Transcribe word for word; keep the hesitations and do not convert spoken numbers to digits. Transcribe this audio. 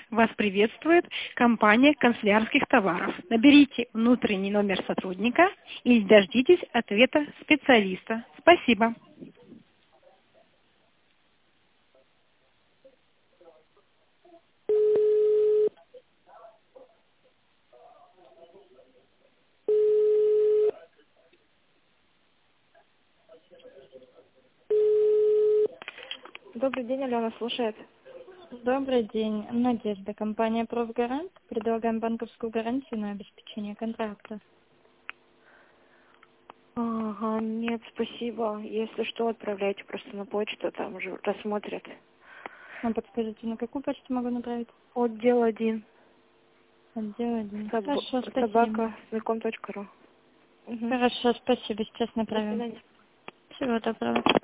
Вас приветствует компания канцелярских товаров. Наберите внутренний номер сотрудника или дождитесь ответа специалиста. Спасибо. Добрый день, Алена слушает. Добрый день. Надежда, компания «Профгарант». Предлагаем банковскую гарантию на обеспечение контракта. Ага, нет, спасибо. Если что, отправляйте просто на почту, там уже рассмотрят. Ну, подскажите, на какую почту могу направить? Отдел один. Отдел один. Соб... Хорошо, спасибо. Собака. Знаком точка ру. Угу. Хорошо, спасибо. Сейчас До направим. свидания. Всего доброго.